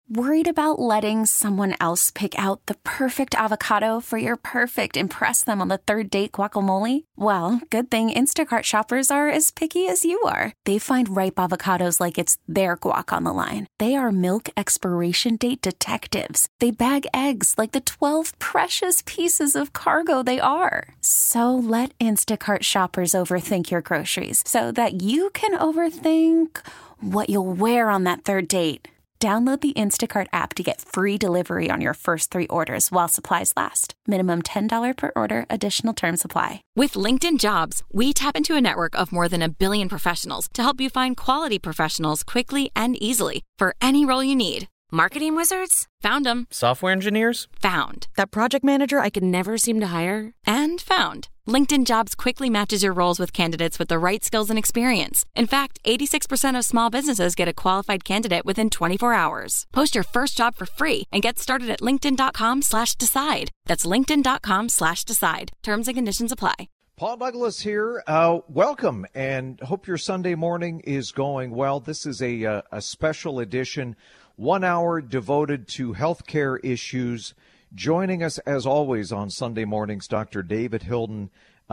Worried about letting someone else pick out the perfect avocado for your perfect impress them on the third date guacamole? Well, good thing Instacart shoppers are as picky as you are. They find ripe avocados like it's their guac on the line. They are milk expiration date detectives. They bag eggs like the 12 precious pieces of cargo they are. So let Instacart shoppers overthink your groceries so that you can overthink what you'll wear on that third date. Download the Instacart app to get free delivery on your first 3 orders while supplies last. Minimum $10 per order. Additional terms apply. With LinkedIn Jobs, we tap into a network of more than 1 billion professionals to help you find quality professionals quickly and easily for any role you need. Marketing wizards? Found them. Software engineers? Found. That project manager I could never seem to hire? And found. LinkedIn Jobs quickly matches your roles with candidates with the right skills and experience. In fact, 86% of small businesses get a qualified candidate within 24 hours. Post your first job for free and get started at linkedin.com/decide. That's linkedin.com/decide. Terms and conditions apply. Paul Douglas here. Welcome, and hope your Sunday morning is going well. This is a special edition, 1 hour devoted to healthcare issues. Joining us, as always, on Sunday mornings, Dr. David Hilden.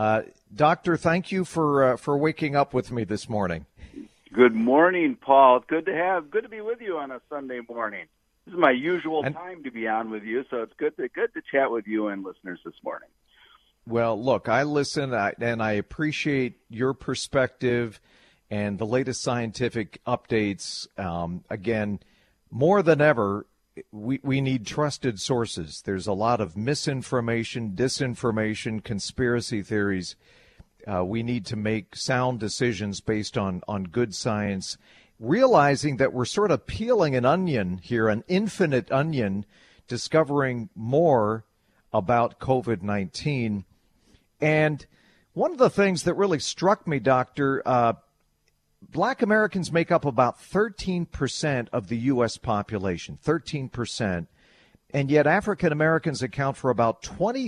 Doctor, thank you for waking up with me this morning. Good morning, Paul. Good to be with you on a Sunday morning. This is my usual time to be on with you, so it's good to chat with you and listeners this morning. Well, look, I listen, and I appreciate your perspective and the latest scientific updates. Again, more than ever, we need trusted sources. There's a lot of misinformation, disinformation, conspiracy theories. We need to make sound decisions based on good science, realizing that we're sort of peeling an onion here, an infinite onion, discovering more about COVID-19. And one of the things that really struck me, Doctor, Black Americans make up about 13% of the U.S. population, 13%, and yet African Americans account for about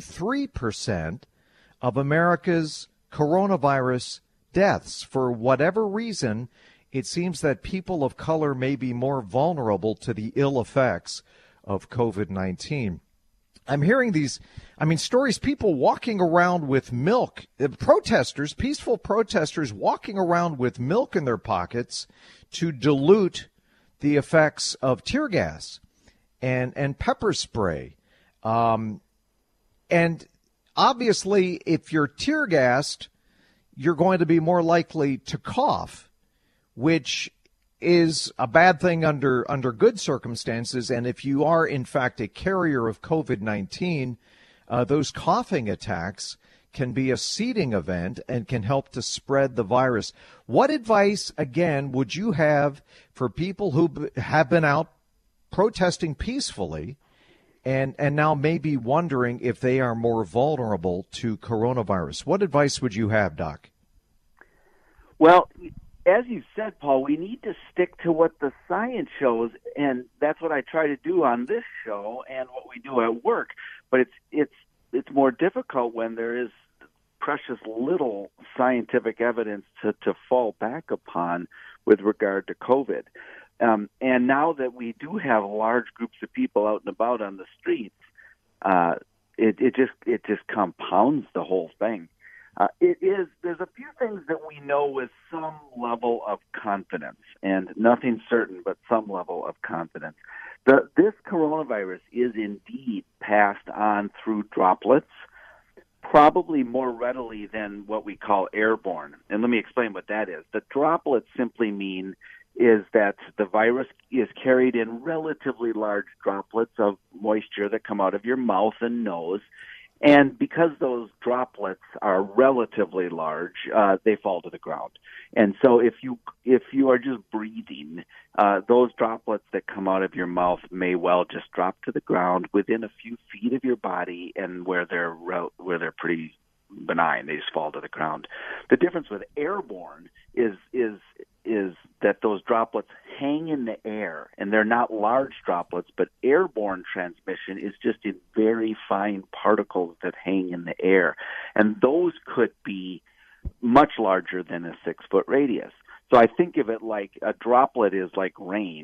23% of America's coronavirus deaths. For whatever reason, it seems that people of color may be more vulnerable to the ill effects of COVID-19. I'm hearing these, stories, people walking around with milk, protesters, peaceful protesters walking around with milk in their pockets to dilute the effects of tear gas and pepper spray. And obviously, if you're tear gassed, you're going to be more likely to cough, which is a bad thing under good circumstances. And if you are, in fact, a carrier of COVID-19, those coughing attacks can be a seeding event and can help to spread the virus. What advice, again, would you have for people who have been out protesting peacefully and now may be wondering if they are more vulnerable to coronavirus? What advice would you have, Doc? Well, as you said, Paul, we need to stick to what the science shows, and that's what I try to do on this show and what we do at work. But it's more difficult when there is precious little scientific evidence to fall back upon with regard to COVID. And now that we do have large groups of people out and about on the streets, it just compounds the whole thing. There's a few things that we know with some level of confidence, and nothing certain, but some level of confidence. This coronavirus is indeed passed on through droplets, probably more readily than what we call airborne. And let me explain what that is. The droplets simply mean is that the virus is carried in relatively large droplets of moisture that come out of your mouth and nose. And because those droplets are relatively large, they fall to the ground. And so if you are just breathing, those droplets that come out of your mouth may well just drop to the ground within a few feet of your body, and where they're pretty benign, they just fall to the ground. The difference with airborne is that those droplets hang in the air, and they're not large droplets, but airborne transmission is just in very fine particles that hang in the air. And those could be much larger than a 6-foot radius. So I think of it like a droplet is like rain,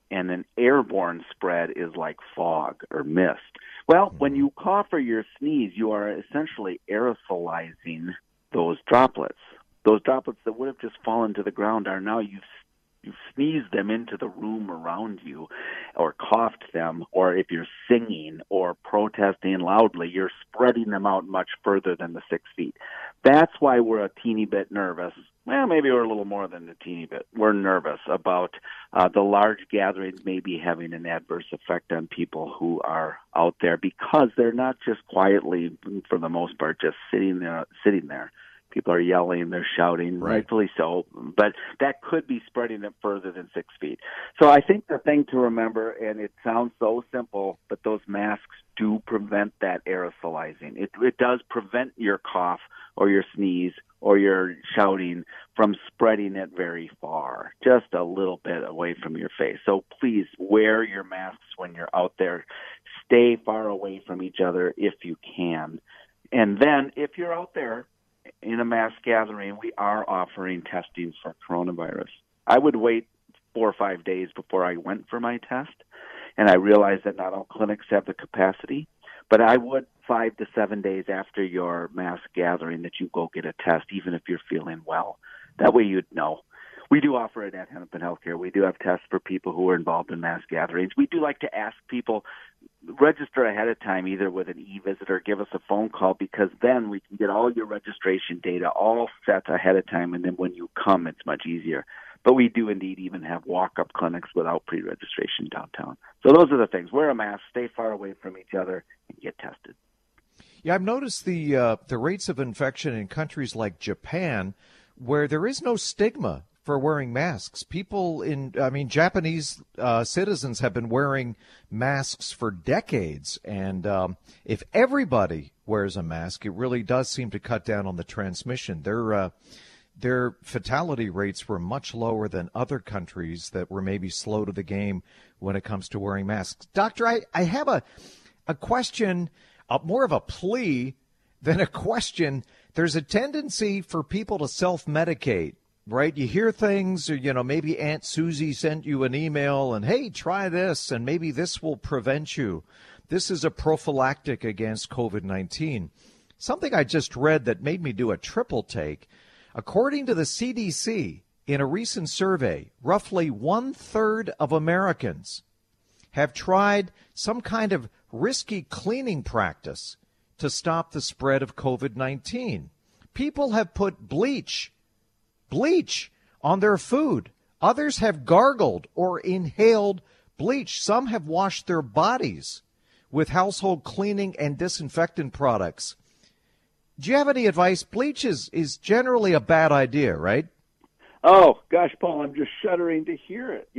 and an airborne spread is like fog or mist. Well, when you cough or you sneeze, you are essentially aerosolizing those droplets. Those droplets that would have just fallen to the ground are now you've sneezed them into the room around you, or coughed them, or if you're singing or protesting loudly, you're spreading them out much further than the 6 feet. That's why we're a teeny bit nervous. Well, maybe we're a little more than a teeny bit. We're nervous about the large gatherings maybe having an adverse effect on people who are out there, because they're not just quietly, for the most part, just sitting there. People are yelling, they're shouting, rightfully so, but that could be spreading it further than 6 feet. So I think the thing to remember, and it sounds so simple, but those masks do prevent that aerosolizing. It does prevent your cough or your sneeze or your shouting from spreading it very far, just a little bit away from your face. So please wear your masks when you're out there. Stay far away from each other if you can. And then if you're out there in a mass gathering, we are offering testing for coronavirus. I would wait 4 or 5 days before I went for my test, and I realize that not all clinics have the capacity, but I would 5 to 7 days after your mass gathering that you go get a test, even if you're feeling well. That way you'd know. We do offer it at Hennepin Healthcare. We do have tests for people who are involved in mass gatherings. We do like to ask people, register ahead of time, either with an e-visit or give us a phone call, because then we can get all your registration data all set ahead of time, and then when you come, it's much easier. But we do indeed even have walk-up clinics without pre-registration downtown. So those are the things. Wear a mask, stay far away from each other, and get tested. Yeah, I've noticed the rates of infection in countries like Japan, where there is no stigma for wearing masks. Japanese citizens have been wearing masks for decades. And if everybody wears a mask, it really does seem to cut down on the transmission. Their fatality rates were much lower than other countries that were maybe slow to the game when it comes to wearing masks. Doctor, I have a question, more of a plea than a question. There's a tendency for people to self-medicate. Right? You hear things, or, maybe Aunt Susie sent you an email and, hey, try this, and maybe this will prevent you. This is a prophylactic against COVID-19. Something I just read that made me do a triple take. According to the CDC, in a recent survey, roughly 1/3 of Americans have tried some kind of risky cleaning practice to stop the spread of COVID-19. People have put bleach on their food. Others have gargled or inhaled bleach. Some have washed their bodies with household cleaning and disinfectant products. Do you have any advice? Bleach is generally a bad idea, right? Oh, gosh, Paul, I'm just shuddering to hear it.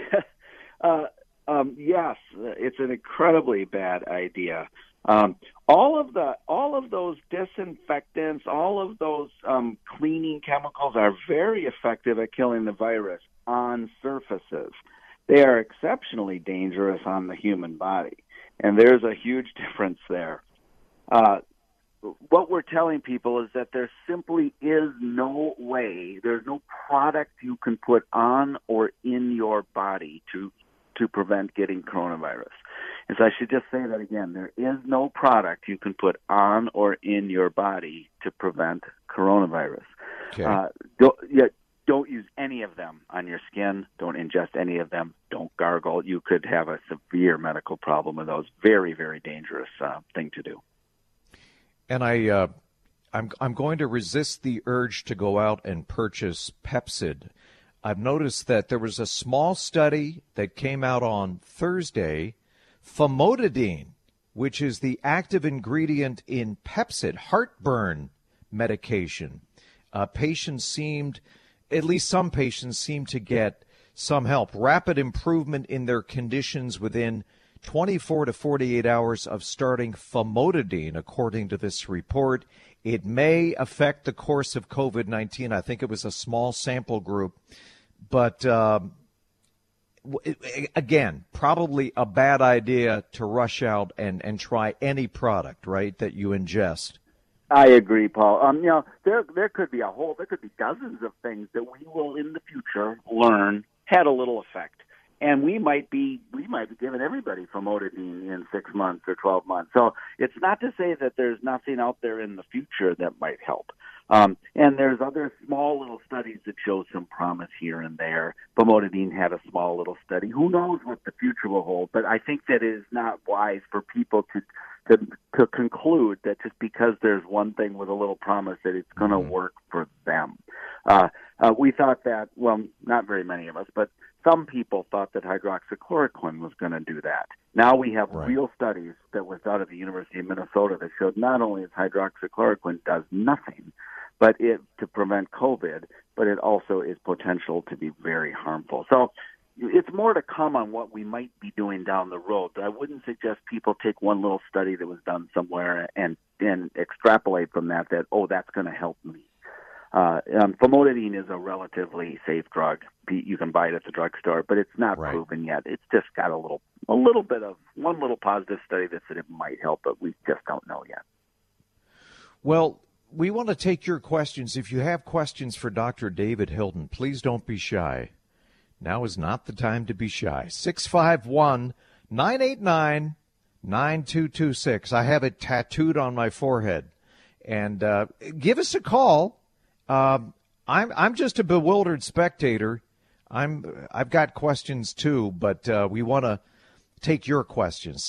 Yes, it's an incredibly bad idea. All of those disinfectants, all of those cleaning chemicals are very effective at killing the virus on surfaces. They are exceptionally dangerous on the human body, and there's a huge difference there. What we're telling people is that there simply is no way, there's no product you can put on or in your body to prevent getting coronavirus. And so I should just say that again. There is no product you can put on or in your body to prevent coronavirus. Okay. Don't use any of them on your skin. Don't ingest any of them. Don't gargle. You could have a severe medical problem with those. Very, very dangerous thing to do. And I'm going to resist the urge to go out and purchase Pepcid. I've noticed that there was a small study that came out on Thursday. Famotidine, which is the active ingredient in Pepcid, heartburn medication. Patients seemed, at least some patients seemed to get some help, rapid improvement in their conditions within 24 to 48 hours of starting famotidine, according to this report. It may affect the course of COVID-19. I think it was a small sample group. But, again, probably a bad idea to rush out and try any product, right, that you ingest. I agree, Paul. There could be dozens of things that we will in the future learn had a little effect. And we might be giving everybody famotidine in 6 months or 12 months. So it's not to say that there's nothing out there in the future that might help. And there's other small little studies that show some promise here and there. Famotidine had a small little study. Who knows what the future will hold? But I think that it is not wise for people to conclude that just because there's one thing with a little promise that it's going to work for them. We thought that, well, not very many of us, but some people thought that hydroxychloroquine was going to do that. Now we have real studies that was out of the University of Minnesota that showed not only is hydroxychloroquine does nothing, but it to prevent COVID, but it also is potential to be very harmful. So it's more to come on what we might be doing down the road. But I wouldn't suggest people take one little study that was done somewhere and extrapolate from that, oh, that's going to help me. Famotidine is a relatively safe drug. You can buy it at the drugstore, but it's not proven yet. It's just got a little bit of one little positive study that said it might help, but we just don't know yet. Well, we want to take your questions. If you have questions for Dr. David Hilden, please don't be shy. Now is not the time to be shy. 651-989-9226. I have it tattooed on my forehead. And give us a call. I'm just a bewildered spectator. I've got questions too, but we want to take your questions.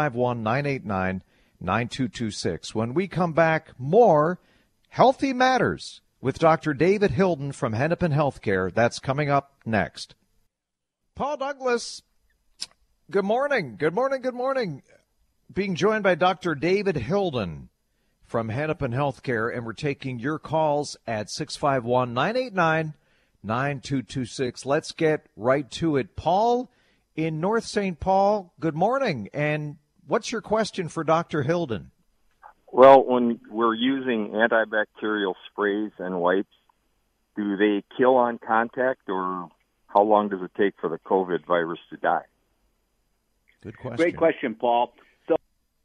651-989-9226. When we come back, more Healthy Matters with Dr. David Hilden from Hennepin Healthcare. That's coming up next. Paul Douglas, good morning. Good morning. Good morning. Being joined by Dr. David Hilden from Hennepin Healthcare, and we're taking your calls at 651-989-9226. Let's get right to it. Paul in North St. Paul, good morning. And what's your question for Dr. Hilden? Well, when we're using antibacterial sprays and wipes, do they kill on contact, or how long does it take for the COVID virus to die? Good question. Great question, Paul. So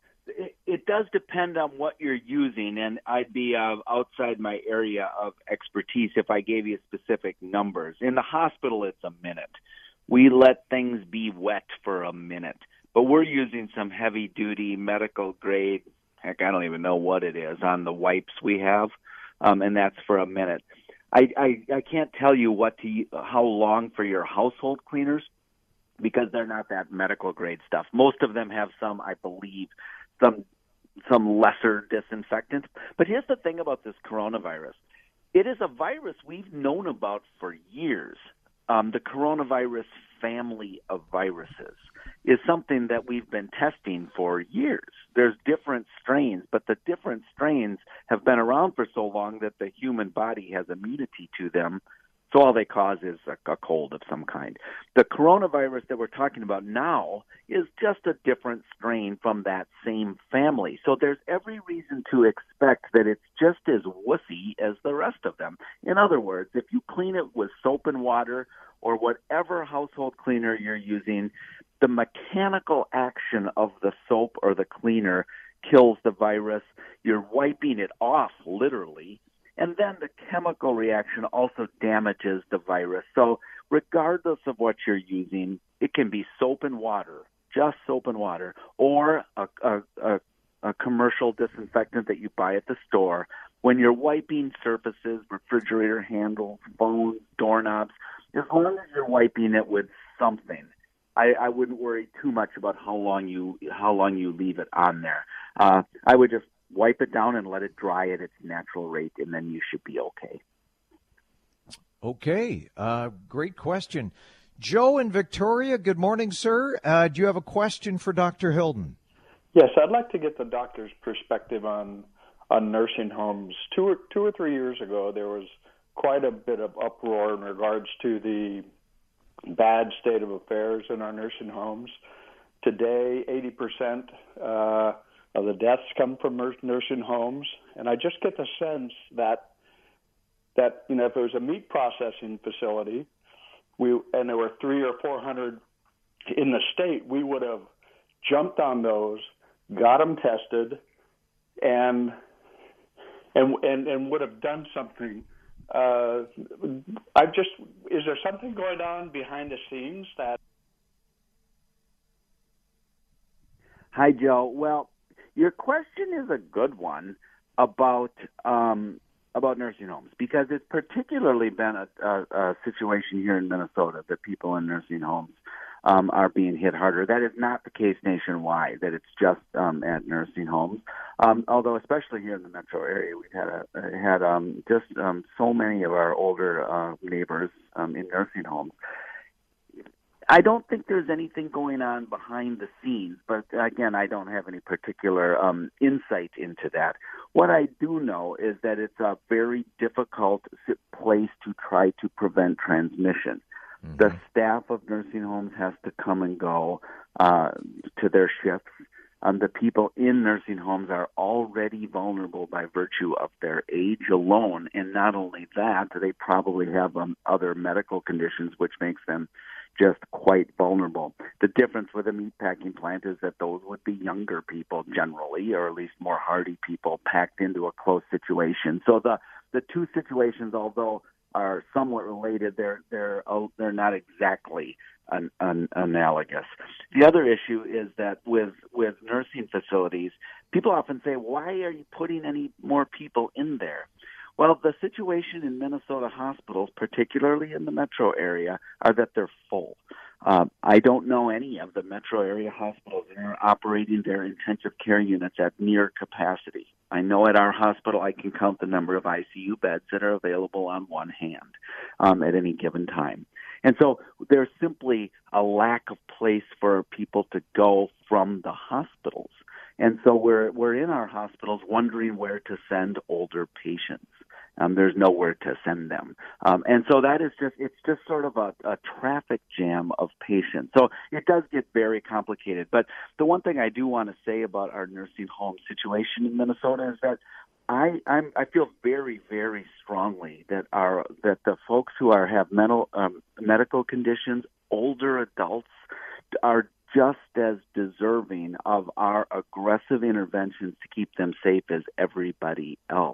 it does depend on what you're using, and I'd be outside my area of expertise if I gave you specific numbers. In the hospital, it's a minute. We let things be wet for a minute, but we're using some heavy-duty medical grade, heck, I don't even know what it is, on the wipes we have, and that's for a minute. I can't tell you how long for your household cleaners, because they're not that medical grade stuff. Most of them have some, I believe, some lesser disinfectants. But here's the thing about this coronavirus. It is a virus we've known about for years. The coronavirus family of viruses is something that we've been testing for years. There's different strains, but the different strains have been around for so long that the human body has immunity to them. So all they cause is a cold of some kind. The coronavirus that we're talking about now is just a different strain from that same family. So there's every reason to expect that it's just as wussy as the rest of them. In other words, if you clean it with soap and water or whatever household cleaner you're using, the mechanical action of the soap or the cleaner kills the virus. You're wiping it off, literally. And then the chemical reaction also damages the virus. So regardless of what you're using, it can be soap and water, just soap and water, or a commercial disinfectant that you buy at the store. When you're wiping surfaces, refrigerator handles, phones, doorknobs, as long as you're wiping it with something, I wouldn't worry too much about how long you leave it on there. I would just wipe it down and let it dry at its natural rate, and then you should be okay. Okay, great question. Joe in Victoria, good morning, sir. Do you have a question for Dr. Hilden? Yes, I'd like to get the doctor's perspective on nursing homes. Two or 3 years ago, there was quite a bit of uproar in regards to the bad state of affairs in our nursing homes. Today, 80% of the deaths come from nursing homes, and I just get the sense that if it was a meat processing facility, and there were 300 or 400 in the state, we would have jumped on those, got them tested, and would have done something. Is there something going on behind the scenes that Hi, Joe. Well, your question is a good one about nursing homes, because it's particularly been a situation here in Minnesota that people in nursing homes are being hit harder. That is not the case nationwide, that it's just at nursing homes. Although especially here in the metro area, we've had so many of our older neighbors in nursing homes. I don't think there's anything going on behind the scenes, but again, I don't have any particular insight into that. What I do know is that it's a very difficult place to try to prevent transmission. Mm-hmm. The staff of nursing homes has to come and go to their shifts. The people in nursing homes are already vulnerable by virtue of their age alone, and not only that, they probably have other medical conditions which makes them just quite vulnerable. The difference with a meatpacking plant is that those would be younger people generally, or at least more hardy people packed into a close situation. So the two situations, although are somewhat related, they're not exactly analogous. The other issue is that with nursing facilities, people often say, "Why are you putting any more people in there?" Well, the situation in Minnesota hospitals, particularly in the metro area, are that they're full. I don't know any of the metro area hospitals that are operating their intensive care units at near capacity. I know at our hospital I can count the number of ICU beds that are available on one hand at any given time. And so there's simply a lack of place for people to go from the hospitals. And so we're in our hospitals wondering where to send older patients. There's nowhere to send them. And so it's just sort of a traffic jam of patients. So it does get very complicated. But the one thing I do want to say about our nursing home situation in Minnesota is that I feel very, very strongly that the folks who have medical conditions, older adults, are just as deserving of our aggressive interventions to keep them safe as everybody else.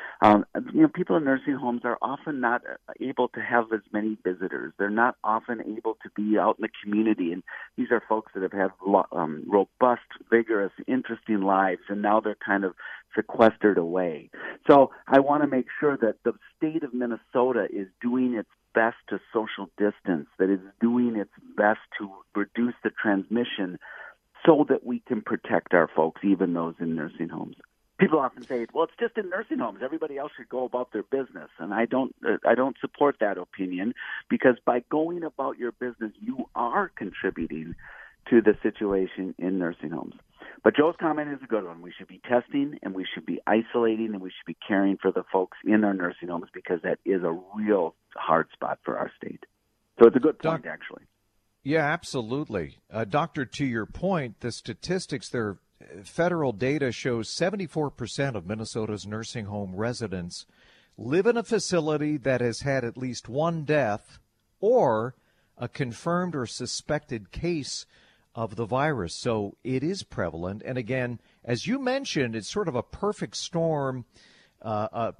People in nursing homes are often not able to have as many visitors. They're not often able to be out in the community. And these are folks that have had robust, vigorous, interesting lives, and now they're kind of sequestered away. So I want to make sure that the state of Minnesota is doing its best to social distance, that is doing its best to reduce the transmission so that we can protect our folks, even those in nursing homes. People often say, well, it's just in nursing homes. Everybody else should go about their business. And I don't support that opinion, because by going about your business, you are contributing to the situation in nursing homes. But Joe's comment is a good one. We should be testing, and we should be isolating, and we should be caring for the folks in our nursing homes, because that is a real hard spot for our state. So it's a good point, actually. Yeah, absolutely. Doctor, to your point, the statistics there, federal data shows 74% of Minnesota's nursing home residents live in a facility that has had at least one death or a confirmed or suspected case of the virus. So it is prevalent. And again, as you mentioned, it's sort of a perfect storm of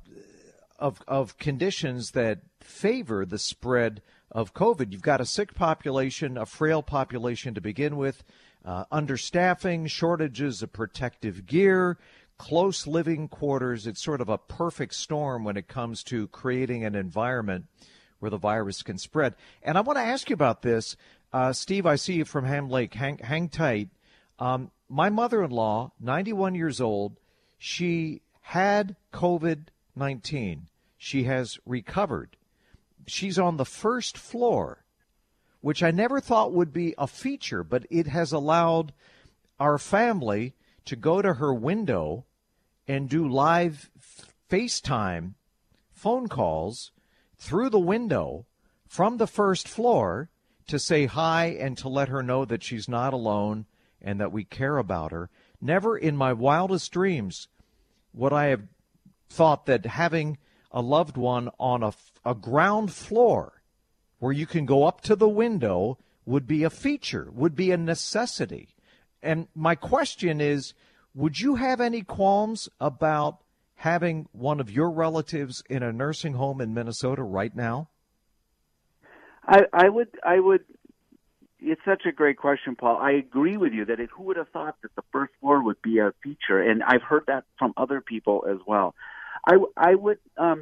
conditions that favor the spread of COVID. You've got a sick population, a frail population to begin with, understaffing, shortages of protective gear, close living quarters. It's sort of a perfect storm when it comes to creating an environment where the virus can spread. And I want to ask you about this. Steve, I see you from Ham Lake. Hang tight. My mother-in-law, 91 years old, she had COVID-19. She has recovered. She's on the first floor, which I never thought would be a feature, but it has allowed our family to go to her window and do live FaceTime phone calls through the window from the first floor to say hi and to let her know that she's not alone and that we care about her. Never in my wildest dreams would I have thought that having a loved one on a ground floor where you can go up to the window would be a feature, would be a necessity. And my question is, would you have any qualms about having one of your relatives in a nursing home in Minnesota right now? I would it's such a great question, Paul. I agree with you that who would have thought that the first floor would be a feature, and I've heard that from other people as well. I would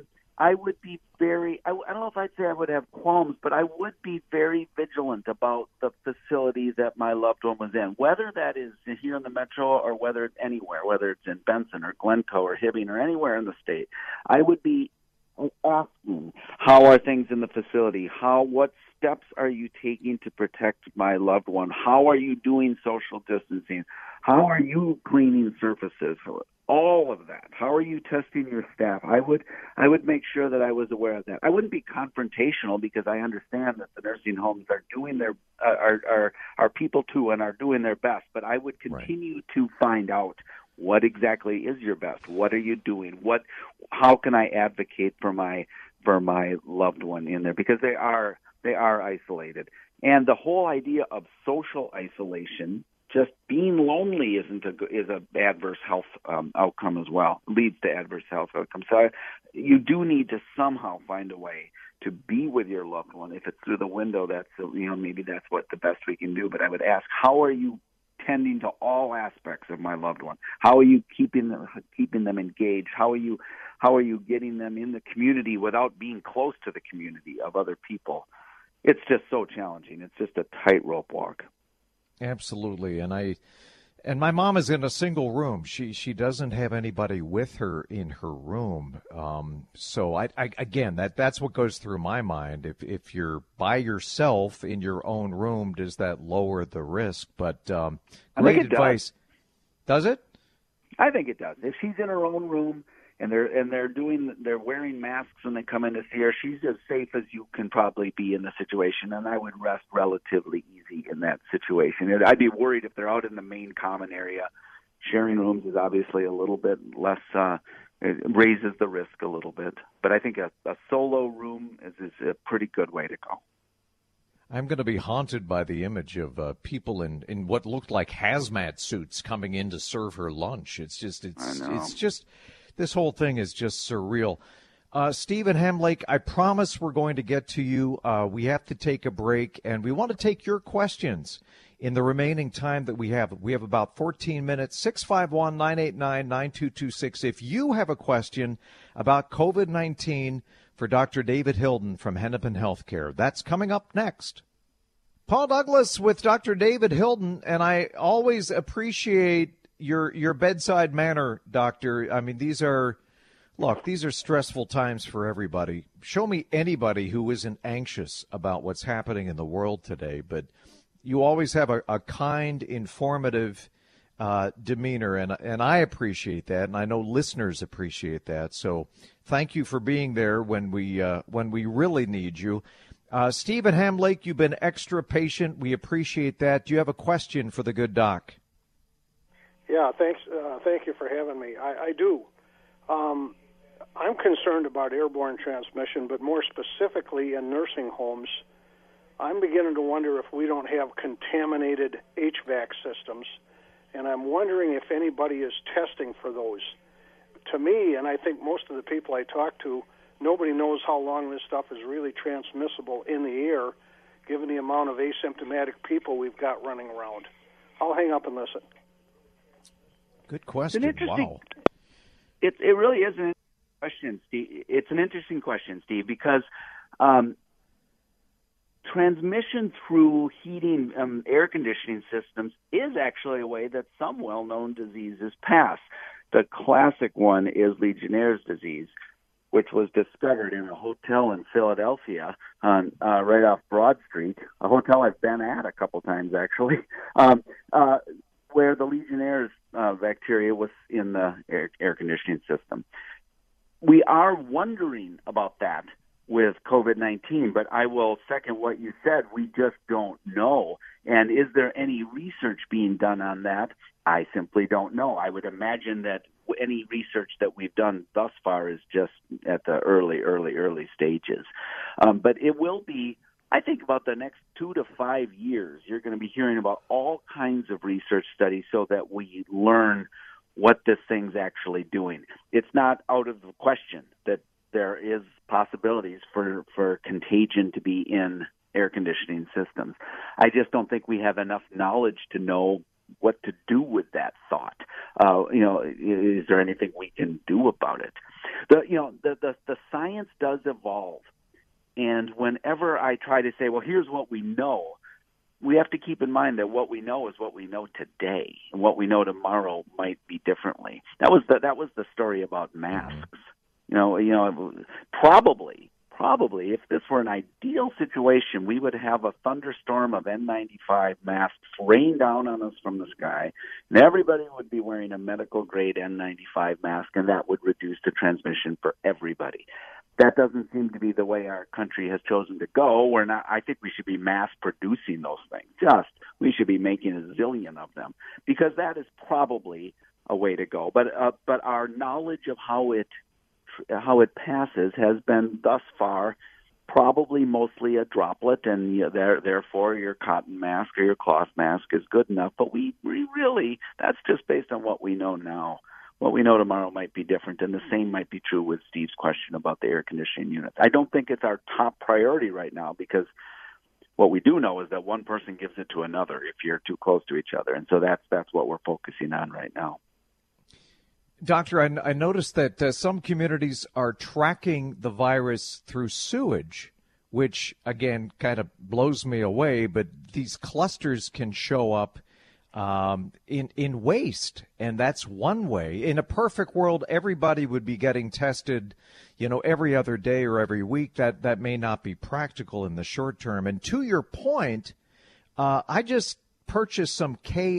be very, I don't know if I'd say I would have qualms, but I would be very vigilant about the facility that my loved one was in, whether that is here in the metro or whether it's anywhere, whether it's in Benson or Glencoe or Hibbing or anywhere in the state. I would be asking, how are things in the facility? What steps are you taking to protect my loved one? How are you doing social distancing? How are you cleaning surfaces? All of that. How are you testing your staff? I would make sure that I was aware of that. I wouldn't be confrontational because I understand that the nursing homes are doing their are people too and are doing their best. But I would continue to find out what exactly is your best. What are you doing? How can I advocate for my loved one in there, because they are isolated. And the whole idea of social isolation, just being lonely is a adverse health outcome as well, leads to adverse health outcomes. So you do need to somehow find a way to be with your loved one. If it's through the window, maybe that's what the best we can do. But I would ask, how are you tending to all aspects of my loved one? How are you keeping them engaged? How are you getting them in the community without being close to the community of other people? It's just so challenging. It's just a tightrope walk. Absolutely. And my mom is in a single room. She doesn't have anybody with her in her room. So I again, that's what goes through my mind. If you're by yourself in your own room, does that lower the risk? But great advice. Does it? I think it does. If she's in her own room and they're wearing masks when they come in to see her, she's as safe as you can probably be in the situation, and I would rest relatively easy in that situation. I'd be worried if they're out in the main common area. Sharing rooms is obviously a little bit less, it raises the risk a little bit. But I think a solo room is a pretty good way to go. I'm going to be haunted by the image of people in what looked like hazmat suits coming in to serve her lunch. It's just this whole thing is just surreal. Stephen Hamlake, I promise we're going to get to you. We have to take a break, and we want to take your questions in the remaining time that we have. We have about 14 minutes, 651-989-9226. If you have a question about COVID-19 for Dr. David Hilden from Hennepin Healthcare, that's coming up next. Paul Douglas with Dr. David Hilden, and I always appreciate your bedside manner, doctor. I mean, these are stressful times for everybody. Show me anybody who isn't anxious about what's happening in the world today, but you always have a kind, informative demeanor, and I appreciate that, and I know listeners appreciate that. So thank you for being there when we really need you. Stephen Hamlake, you've been extra patient. We appreciate that. Do you have a question for the good doc? Yeah, thanks. Thank you for having me. I do. I'm concerned about airborne transmission, but more specifically in nursing homes. I'm beginning to wonder if we don't have contaminated HVAC systems, and I'm wondering if anybody is testing for those. To me, and I think most of the people I talk to, nobody knows how long this stuff is really transmissible in the air, given the amount of asymptomatic people we've got running around. I'll hang up and listen. Good question. Wow. It really is an question, Steve. It's an interesting question, Steve, because transmission through heating air conditioning systems is actually a way that some well-known diseases pass. The classic one is Legionnaire's disease, which was discovered in a hotel in Philadelphia right off Broad Street, a hotel I've been at a couple times, actually, where the Legionnaire's bacteria was in the air conditioning system. We are wondering about that with COVID-19, but I will second what you said. We just don't know. And is there any research being done on that? I simply don't know. I would imagine that any research that we've done thus far is just at the early stages. But it will be, I think, about the next 2 to 5 years, you're going to be hearing about all kinds of research studies so that we learn what this thing's actually doing. It's not out of the question that there is possibilities for contagion to be in air conditioning systems. I just don't think we have enough knowledge to know what to do with that thought. Is there anything we can do about it? The science does evolve. And whenever I try to say, well, here's what we know, we have to keep in mind that what we know is what we know today, and what we know tomorrow might be differently. That was the story about masks. Probably, if this were an ideal situation, we would have a thunderstorm of N95 masks rain down on us from the sky, and everybody would be wearing a medical-grade N95 mask, and that would reduce the transmission for everybody. That doesn't seem to be the way our country has chosen to go. I think we should be mass-producing those things. We should be making a zillion of them, because that is probably a way to go. But our knowledge of how it passes has been thus far probably mostly a droplet, and therefore your cotton mask or your cloth mask is good enough. But we really, that's just based on what we know now. What we know tomorrow might be different, and the same might be true with Steve's question about the air conditioning units. I don't think it's our top priority right now, because what we do know is that one person gives it to another if you're too close to each other, and so that's what we're focusing on right now. Doctor, I noticed that some communities are tracking the virus through sewage, which, again, kind of blows me away, but these clusters can show up in waste, and that's one way. In a perfect world, everybody would be getting tested, every other day or every week. That may not be practical in the short term. And to your point, I just purchased some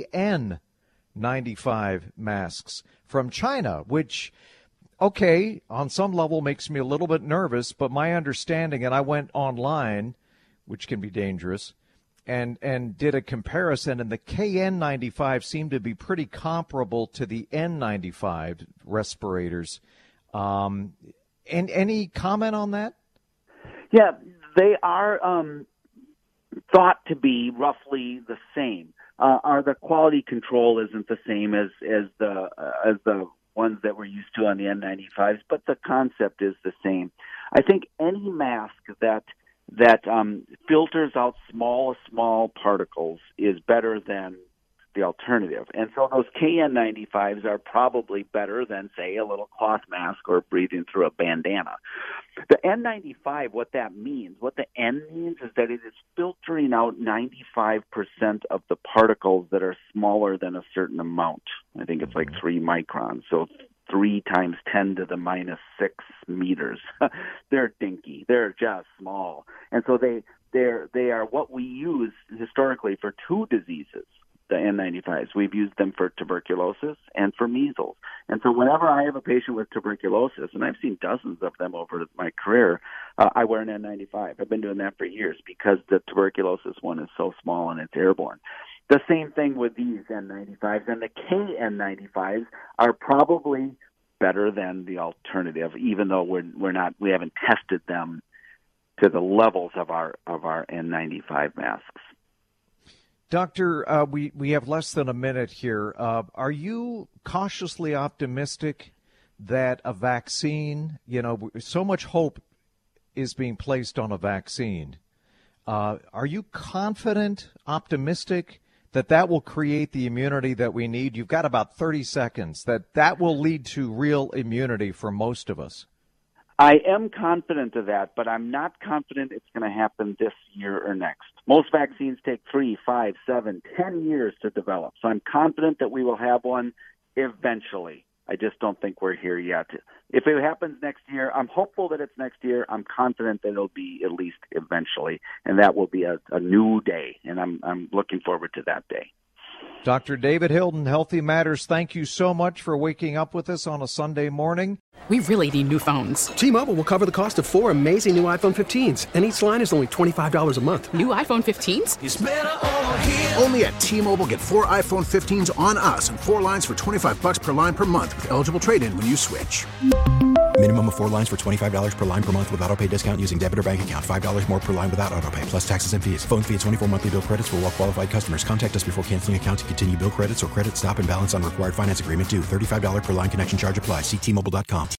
KN95 masks from China, which, okay, on some level makes me a little bit nervous, but my understanding, and I went online, which can be dangerous, and did a comparison, and the KN95 seemed to be pretty comparable to the N95 respirators. And any comment on that? Yeah, they are thought to be roughly the same. The quality control isn't the same as the ones that we're used to on the N95s, but the concept is the same. I think any mask that filters out small particles is better than the alternative. And so those KN95s are probably better than, say, a little cloth mask or breathing through a bandana. The N95, what the N means is that it is filtering out 95% of the particles that are smaller than a certain amount. I think it's like 3 microns. So 3 times 10 to the minus 6 meters. They're dinky. They're just small. And so they are what we use historically for 2 diseases, the N95s. We've used them for tuberculosis and for measles. And so whenever I have a patient with tuberculosis, and I've seen dozens of them over my career, I wear an N95. I've been doing that for years because the tuberculosis one is so small and it's airborne. The same thing with these N95s, and the KN95s are probably better than the alternative, even though we haven't tested them to the levels of our N95 masks. Doctor, we have less than a minute here. Are you cautiously optimistic that a vaccine, so much hope is being placed on a vaccine. Are you confident, optimistic that will create the immunity that we need? You've got about 30 seconds, that will lead to real immunity for most of us. I am confident of that, but I'm not confident it's going to happen this year or next. Most vaccines take 3, 5, 7, 10 years to develop. So I'm confident that we will have one eventually. I just don't think we're here yet. If it happens next year, I'm hopeful that it's next year. I'm confident that it'll be at least eventually, and that will be a new day, and I'm looking forward to that day. Dr. David Hilden, Healthy Matters, thank you so much for waking up with us on a Sunday morning. We really need new phones. T-Mobile will cover the cost of 4 amazing new iPhone 15s, and each line is only $25 a month. New iPhone 15s? It's better over here. Only at T-Mobile, get 4 iPhone 15s on us and 4 lines for $25 per line per month with eligible trade-in when you switch. Minimum of 4 lines for $25 per line per month with autopay discount using debit or bank account. $5 more per line without autopay, plus taxes and fees. Phone fee at 24 monthly bill credits for well-qualified customers. Contact us before canceling account to continue bill credits or credit stop and balance on required finance agreement due. $35 per line connection charge applies. See T-Mobile.com.